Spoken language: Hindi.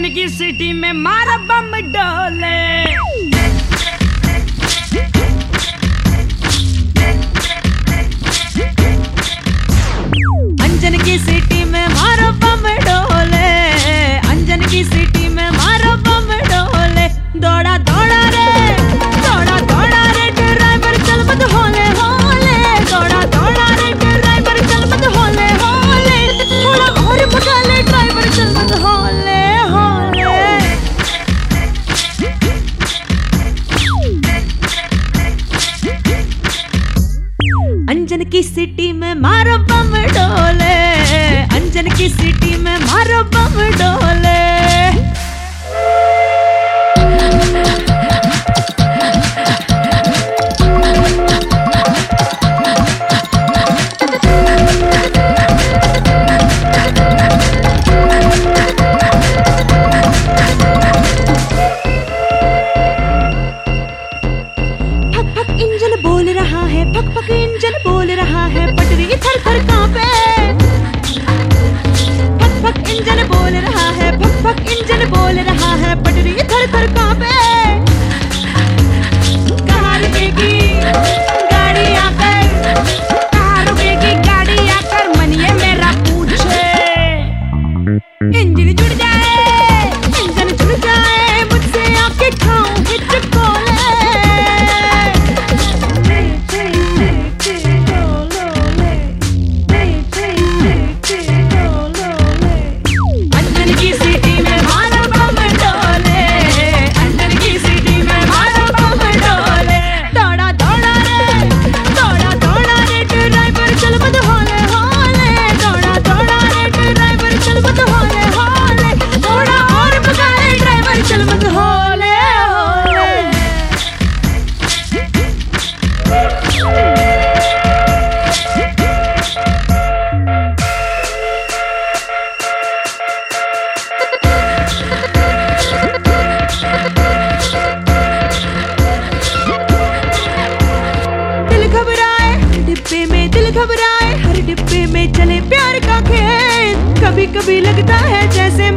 की सिटी में मारा बम डोले। अंजन की सिटी में मारो बम डोले, अंजन की सिटी में मारो बम डोले। दौड़ा दौड़ा रे, दौड़ा दौड़ा रे ड्राइवर चल मत होले होले, दौड़ा दौड़ा रे ड्राइवर चल मत होले होले, थोड़ा और भगा ले ड्राइवर चल मत होले होले। अंजन की सिटी में मारो बम डोले, अंजन की सिटी में मारो बम डोले। फक फक इंजन बोल रहा है, फक फक इंजन बोल रहा है, पटरी थर थर कांपे। फक फक इंजन बोल रहा है, फक फक इंजन बोल रहा है, पटरी थर थर कांपे। कहाँ रुकेगी गाड़ी आकर, कहाँ रुकेगी गाड़ी आकर, मन ये मेरा पूछे। इंजन जुड़ जाए, इंजन जुड़ जाए, मुझसे आके खाऊं हिचकोले। अंजन की सिटी में मारो बम डोले, अंजन की सिटी में मारो बम डोले। दौड़ा दौड़ा रे, दौड़ा दौड़ा रे ड्राइवर चल मत होले होले, दौड़ा दौड़ा रे ड्राइवर चल मत होले होले, थोड़ा और भगा ले ड्राइवर चल मत होले होले। दिल घबराए हर डिब्बे में, दिल घबराए हर डिब्बे में, चले प्यार का खेल। कभी कभी लगता है जैसे